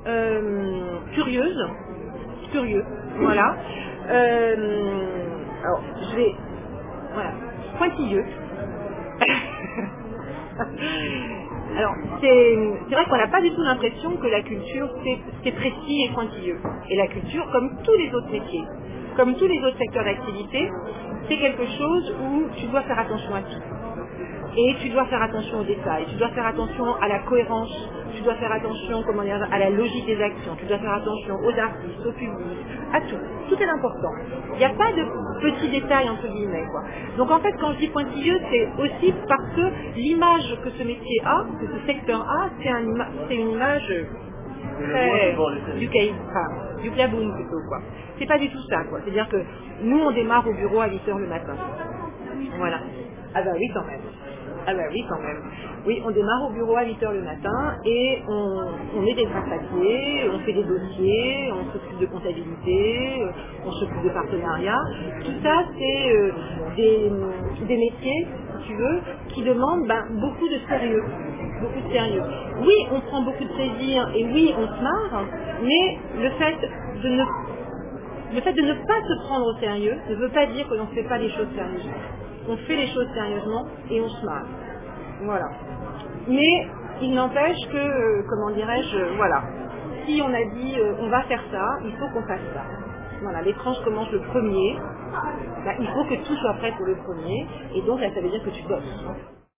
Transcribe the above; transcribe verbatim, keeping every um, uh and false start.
euh, curieuse, curieux, voilà. Euh, alors, je vais, voilà, pointilleux. Alors, c'est c'est vrai qu'on n'a pas du tout l'impression que la culture, c'est c'est précis et pointilleux. Et la culture, comme tous les autres métiers, comme tous les autres secteurs d'activité, c'est quelque chose où tu dois faire attention à tout. Et tu dois faire attention aux détails, tu dois faire attention à la cohérence, tu dois faire attention, comment dire, à la logique des actions, tu dois faire attention aux artistes, au public, à tout. Tout est important. Il n'y a pas de petits détails entre guillemets, quoi. Donc en fait, quand je dis pointilleux, c'est aussi parce que l'image que ce métier a, que ce secteur a, c'est un ima- c'est une image très du caïd, enfin, du claboum plutôt, quoi. C'est pas du tout ça, quoi. C'est-à-dire que nous, on démarre au bureau à huit heures le matin. Voilà. Ah bah oui, quand même. Ah bah oui, quand même. Oui, on démarre au bureau à huit heures le matin et on, on met des grands papiers, on fait des dossiers, on s'occupe de comptabilité, euh, on s'occupe de partenariat. Tout ça, c'est euh, des, des métiers, si tu veux, qui demandent ben, beaucoup de sérieux. Beaucoup de sérieux. Oui, on prend beaucoup de plaisir et oui, on se marre, mais le fait de ne le fait de ne pas se prendre au sérieux ne veut pas dire que l'on ne fait pas les choses sérieusement. On fait les choses sérieusement et on se marre. Voilà. Mais il n'empêche que, euh, comment dirais-je, euh, voilà. Si on a dit euh, on va faire ça, il faut qu'on fasse ça. Voilà, l'étrange commence le premier. Bah, il faut que tout soit prêt pour le premier. Et donc là, ça veut dire que tu bosses.